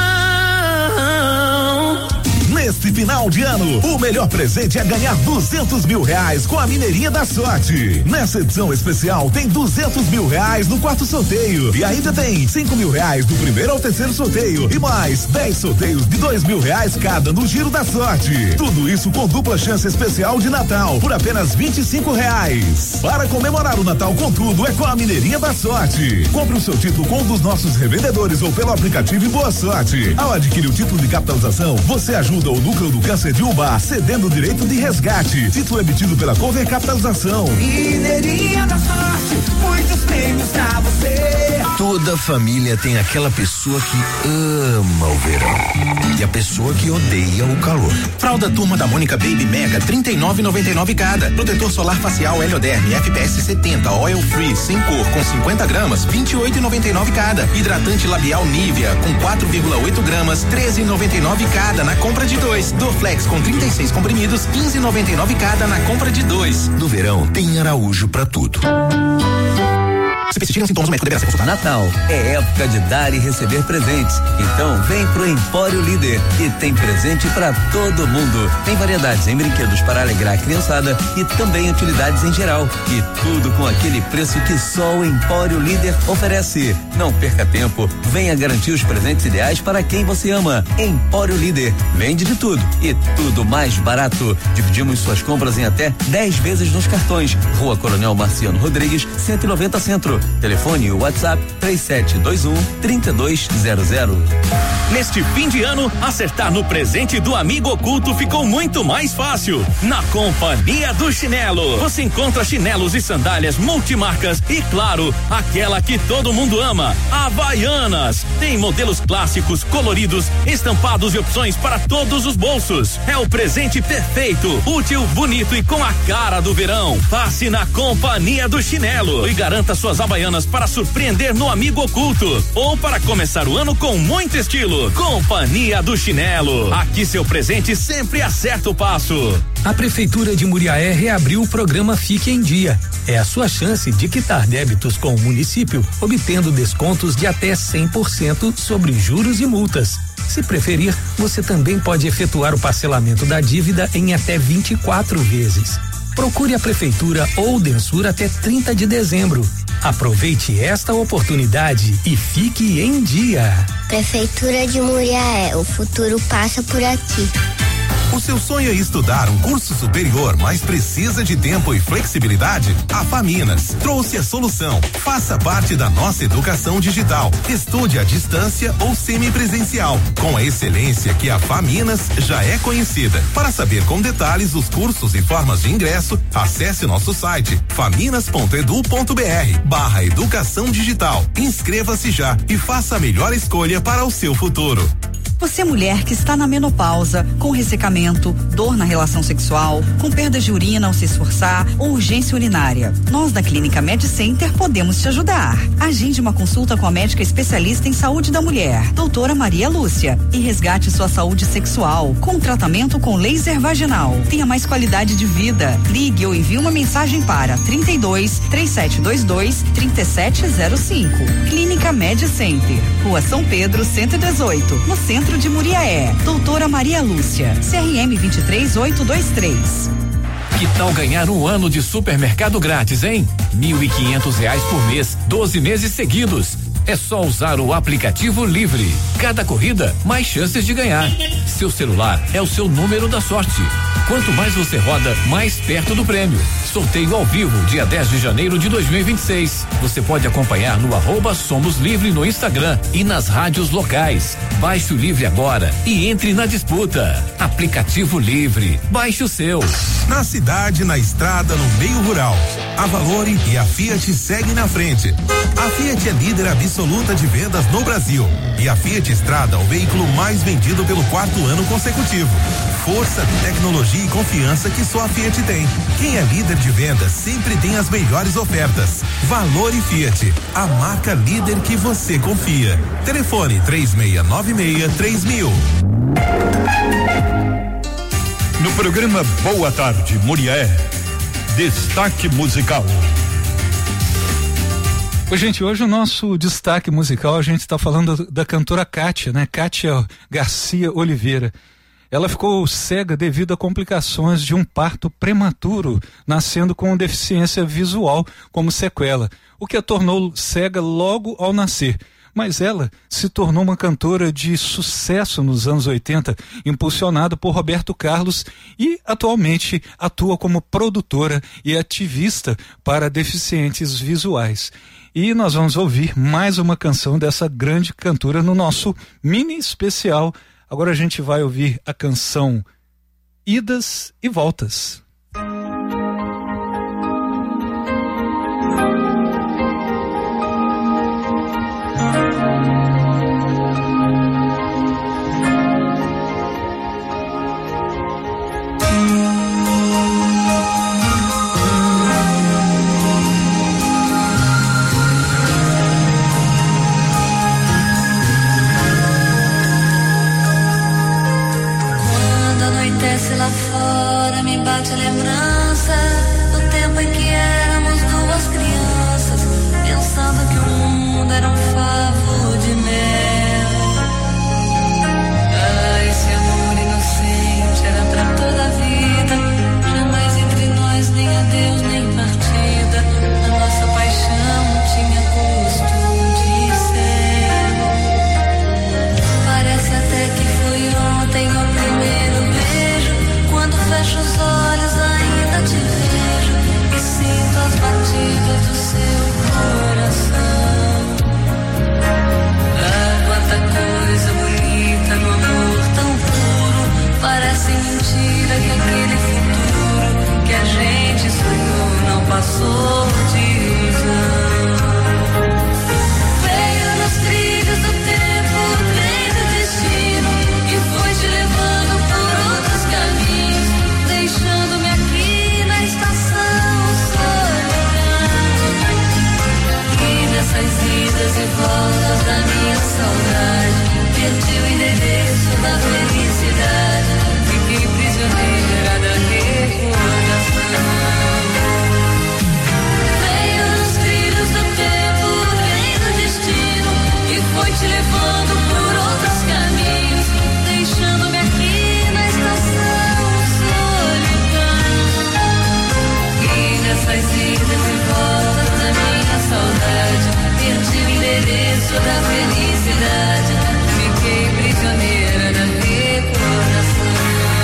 Neste final de ano, o melhor presente é ganhar duzentos mil reais com a Mineirinha da Sorte. Nessa edição especial tem duzentos mil reais no quarto sorteio e ainda tem cinco mil reais do primeiro ao terceiro sorteio e mais dez sorteios de dois mil reais cada no Giro da Sorte. Tudo isso com dupla chance especial de Natal por apenas vinte e cinco reais. Para comemorar o Natal com tudo é com a Mineirinha da Sorte. Compre o seu título com um dos nossos revendedores ou pelo aplicativo e boa sorte. Ao adquirir o título de capitalização, você ajuda o Núcleo do Câncer de Ubá, cedendo o direito de resgate. Título emitido pela Cover Capitalização. Mineirinha da Sorte, muitos prêmios pra você. Toda família tem aquela pessoa que ama o verão e a pessoa que odeia o calor. Fralda Turma da Mônica Baby Mega, trinta e nove e noventa e nove cada. Protetor solar facial Helioderm F P S setenta, oil free, sem cor, com cinquenta gramas, vinte e oito e noventa e nove cada. Hidratante labial Nivea com quatro vírgula oito gramas, treze e noventa e nove cada na compra de dois. Dorflex com trinta e seis comprimidos, quinze e noventa e nove cada na compra de dois. No verão tem Araújo pra tudo. Se persistirem sintomas, o médico deverá ser consultado. Natal é época de dar e receber presentes. Então vem pro Empório Líder e tem presente para todo mundo. Tem variedades em brinquedos para alegrar a criançada e também utilidades em geral. E tudo com aquele preço que só o Empório Líder oferece. Não perca tempo, venha garantir os presentes ideais para quem você ama. Empório Líder, vende de tudo e tudo mais barato. Dividimos suas compras em até dez vezes nos cartões. Rua Coronel Marciano Rodrigues, cento e noventa Centro. Telefone e WhatsApp três sete dois um, três dois zero zero. Neste fim de ano, acertar no presente do amigo oculto ficou muito mais fácil. Na Companhia do Chinelo, você encontra chinelos e sandálias multimarcas e, claro, aquela que todo mundo ama, Havaianas. Tem modelos clássicos, coloridos, estampados e opções para todos os bolsos. É o presente perfeito, útil, bonito e com a cara do verão. Passe na Companhia do Chinelo e garanta suas Havaianas para surpreender no amigo oculto ou para começar o ano com muito estilo. Companhia do Chinelo. Aqui seu presente sempre acerta o passo. A Prefeitura de Muriaé reabriu o programa Fique em Dia. É a sua chance de quitar débitos com o município, obtendo descontos de até cem por cento sobre juros e multas. Se preferir, você também pode efetuar o parcelamento da dívida em até vinte e quatro vezes. Procure a Prefeitura ou o Densur até trinta de dezembro. Aproveite esta oportunidade e fique em dia. Prefeitura de Muriaé, o futuro passa por aqui. O seu sonho é estudar um curso superior, mas precisa de tempo e flexibilidade? A Faminas trouxe a solução. Faça parte da nossa educação digital. Estude à distância ou semipresencial, com a excelência que a Faminas já é conhecida. Para saber com detalhes os cursos e formas de ingresso, acesse nosso site faminas ponto edu ponto br barra educação digital. Inscreva-se já e faça a melhor escolha para o seu futuro. Você, mulher que está na menopausa, com ressecamento, dor na relação sexual, com perda de urina ao se esforçar ou urgência urinária. Nós da Clínica Med Center podemos te ajudar. Agende uma consulta com a médica especialista em saúde da mulher, doutora Maria Lúcia, e resgate sua saúde sexual com tratamento com laser vaginal. Tenha mais qualidade de vida. Ligue ou envie uma mensagem para trinta e dois, três sete dois dois, trinta e sete zero cinco. Clínica Med Center, Rua São Pedro, cento e dezoito, no centro de Muriaé. Doutora Maria Lúcia, C R M dois três oito dois três. Que tal ganhar um ano de supermercado grátis, hein? Mil e quinhentos reais por mês, doze meses seguidos. É só usar o aplicativo Livre. Cada corrida, mais chances de ganhar. Seu celular é o seu número da sorte. Quanto mais você roda, mais perto do prêmio. Sorteio ao vivo, dia dez de janeiro de dois mil e vinte e seis. Você pode acompanhar no arroba Somos Livre no Instagram e nas rádios locais. Baixe o Livre agora e entre na disputa. Aplicativo Livre. Baixe o seu. Na cidade, na estrada, no meio rural. A Valore e a Fiat seguem na frente. A Fiat é líder absoluta de vendas no Brasil. E a Fiat Strada, o veículo mais vendido pelo quarto ano consecutivo. Força, tecnologia e confiança que só a Fiat tem. Quem é líder de vendas sempre tem as melhores ofertas. Valore Fiat, a marca líder que você confia. Telefone três seis nove seis três mil. No programa Boa Tarde, Murié, destaque musical. Oi, gente, hoje o nosso destaque musical, a gente está falando da cantora Kátia, né? Kátia Garcia Oliveira. Ela ficou cega devido a complicações de um parto prematuro, nascendo com deficiência visual como sequela, o que a tornou cega logo ao nascer. Mas ela se tornou uma cantora de sucesso nos anos oitenta, impulsionada por Roberto Carlos, e atualmente atua como produtora e ativista para deficientes visuais. E nós vamos ouvir mais uma canção dessa grande cantora no nosso mini especial. Agora a gente vai ouvir a canção Idas e Voltas. Desce lá fora, me bate a lembrança do tempo em que éramos duas crianças, pensando que o mundo era um favo de mel. Ah, esse amor inocente era pra toda a vida, jamais entre nós nem adeus nem partida. A nossa paixão tinha gosto de céu. Parece até que foi ontem o primeiro beijo. Quando fecho os olhos ainda te vejo e sinto as batidas do seu coração. Ah, quanta coisa bonita no amor tão puro. Parece mentira que aquele futuro que a gente sonhou não passou de ilusão. Veio nos trilhos do tempo, trem do destino e foi te levando por outros caminhos, deixando-me aqui na estação solidão. E nessas idas e voltas da minha saudade, perdi o endereço da felicidade, fiquei prisioneira da recordação. Veio nos trilhos do tempo, trem do destino e foi te levando por outros caminhos, deixando-me aqui na estação solidão. E nessas idas e voltas da minha saudade, perdi o endereço da felicidade, fiquei prisioneira da recordação.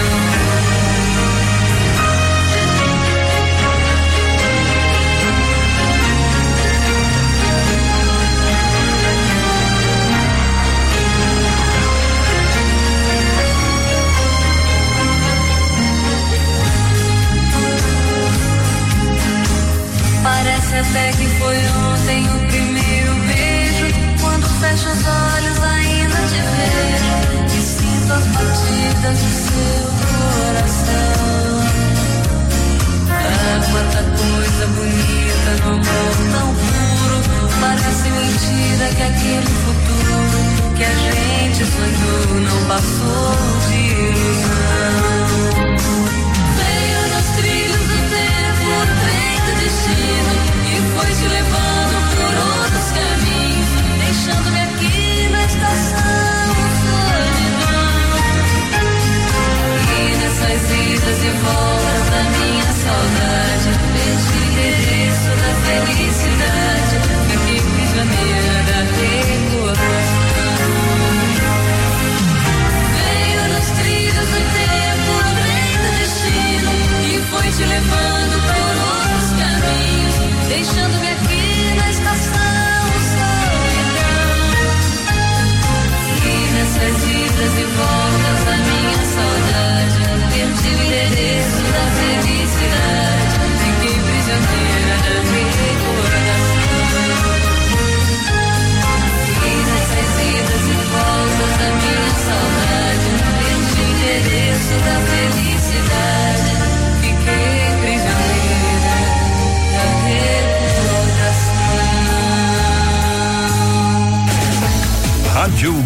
Parece até que foi ontem o primeiro beijo. Quando fecho os olhos ainda te vejo e sinto as batidas do seu coração. Ah, quanta coisa bonita no amor tão puro. Parece mentira que aquele futuro que a gente sonhou não passou de ilusão. Veio nos trilhos do tempo, o trem do destino e foi te levando por outros caminhos, deixando-me aqui na estação solidão. E nessas idas e voltas da minha saudade, perdi o endereço da felicidade, fiquei prisioneira da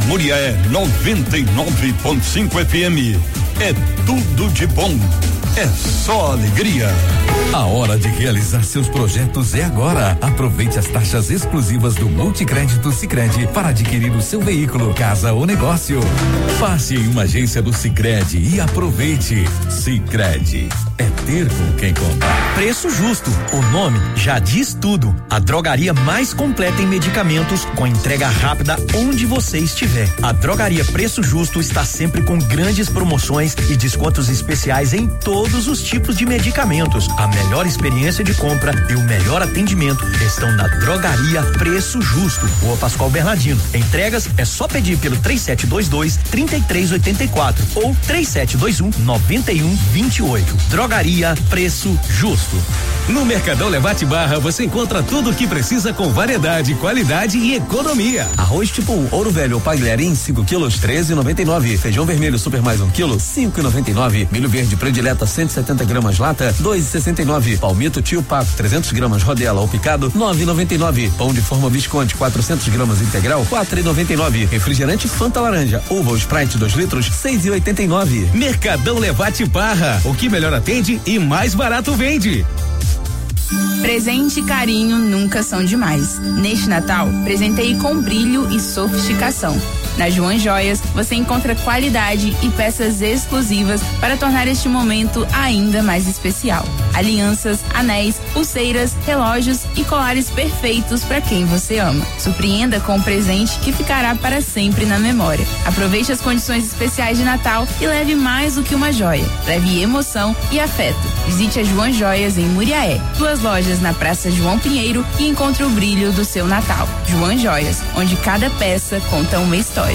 Muriaé noventa e nove ponto cinco F M. É tudo de bom. É só alegria. A hora de realizar seus projetos é agora. Aproveite as taxas exclusivas do Multicrédito Sicredi para adquirir o seu veículo, casa ou negócio. Passe em uma agência do Sicredi e aproveite. Sicredi é ter com quem contar. Preço Justo, o nome já diz tudo. A drogaria mais completa em medicamentos, com entrega rápida onde você estiver. A Drogaria Preço Justo está sempre com grandes promoções e descontos especiais em todos os tipos de medicamentos. A melhor experiência de compra e o melhor atendimento estão na Drogaria Preço Justo, Rua Pascoal Bernardino. Entregas é só pedir pelo três sete dois dois, três três oito quatro ou três sete dois um, nove um dois oito. Drogaria Preço Justo. No Mercadão Levate Barra você encontra tudo o que precisa com variedade, qualidade e economia. Arroz tipo Ouro Velho ou Pagliarim, cinco quilos, treze e noventa e nove. Feijão vermelho Super Mais um quilo, cinco e noventa e nove. Milho verde predileta, cento e setenta gramas lata, dois e sessenta e nove. Palmito Tio Paco, trezentos gramas rodela ou picado, nove e noventa e nove. Pão de forma Visconde, quatrocentos gramas integral, quatro e noventa e nove. Refrigerante Fanta Laranja, Uva ou Sprite dois litros, seis e oitenta e nove. Mercadão Levate Barra, o que melhor atende e mais barato vende. Presente e carinho nunca são demais. Neste Natal, presenteie com brilho e sofisticação. Na João Joias, você encontra qualidade e peças exclusivas para tornar este momento ainda mais especial. Alianças, anéis, pulseiras, relógios e colares perfeitos para quem você ama. Surpreenda com um presente que ficará para sempre na memória. Aproveite as condições especiais de Natal e leve mais do que uma joia. Leve emoção e afeto. Visite a João Joias em Muriaé. Duas lojas na Praça João Pinheiro e encontre o brilho do seu Natal. João Joias, onde cada peça conta uma história.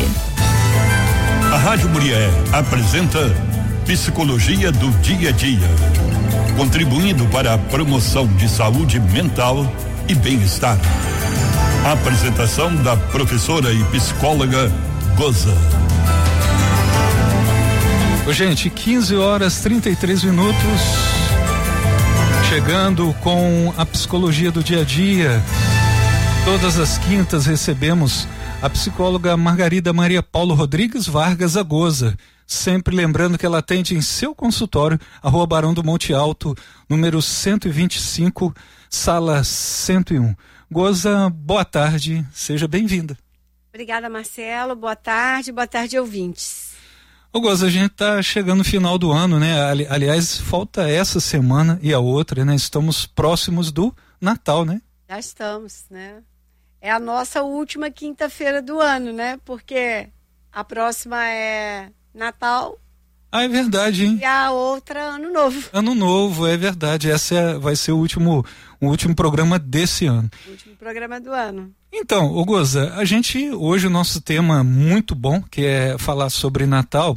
A Rádio Muriaé apresenta Psicologia do Dia a Dia, contribuindo para a promoção de saúde mental e bem-estar. A apresentação da professora e psicóloga Goza. Ô, gente, quinze horas trinta e três minutos, chegando com a Psicologia do Dia a Dia. Todas as quintas recebemos a psicóloga Margarida Maria Paulo Rodrigues Vargas Agoza, sempre lembrando que ela atende em seu consultório, a Rua Barão do Monte Alto, número cento e vinte e cinco, sala cento e um. Goza, boa tarde, seja bem-vinda. Obrigada, Marcelo, boa tarde, boa tarde, ouvintes. Ô Goza, a gente tá chegando no final do ano, né? Ali, aliás, falta essa semana e a outra, né? Estamos próximos do Natal, né? Já estamos, né? É a nossa última quinta-feira do ano, né? Porque a próxima é Natal. Ah, é verdade, hein? E a outra, Ano Novo. Ano Novo, é verdade. Essa é, vai ser o último, o último programa desse ano. O último programa do ano. Então, ô Goza, a gente, hoje o nosso tema muito bom, que é falar sobre Natal,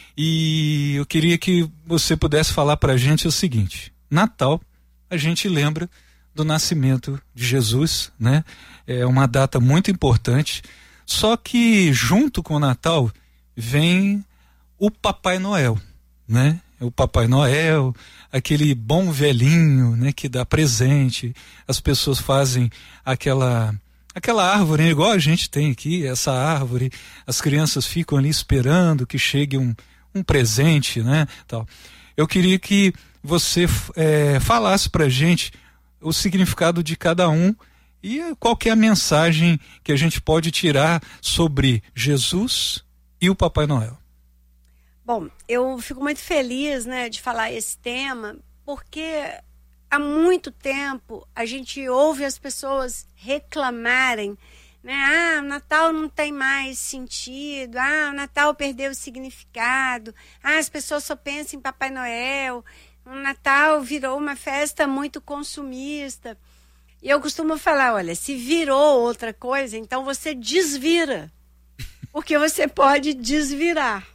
e eu queria que você pudesse falar pra gente o seguinte: Natal, a gente lembra do nascimento de Jesus, né? É uma data muito importante, só que junto com o Natal vem o Papai Noel, né? O Papai Noel, aquele bom velhinho, né? Que dá presente, as pessoas fazem aquela aquela árvore, né? Igual a gente tem aqui, essa árvore, as crianças ficam ali esperando que chegue um, um presente, né? Tal. Eu queria que você é, falasse pra gente o significado de cada um e qual que é a mensagem que a gente pode tirar sobre Jesus e o Papai Noel. Bom, eu fico muito feliz, né, de falar esse tema, porque há muito tempo a gente ouve as pessoas reclamarem, né? Ah, o Natal não tem mais sentido, ah, o Natal perdeu o significado, ah, as pessoas só pensam em Papai Noel, o Natal virou uma festa muito consumista. E eu costumo falar, olha, se virou outra coisa, então você desvira, porque você pode desvirar.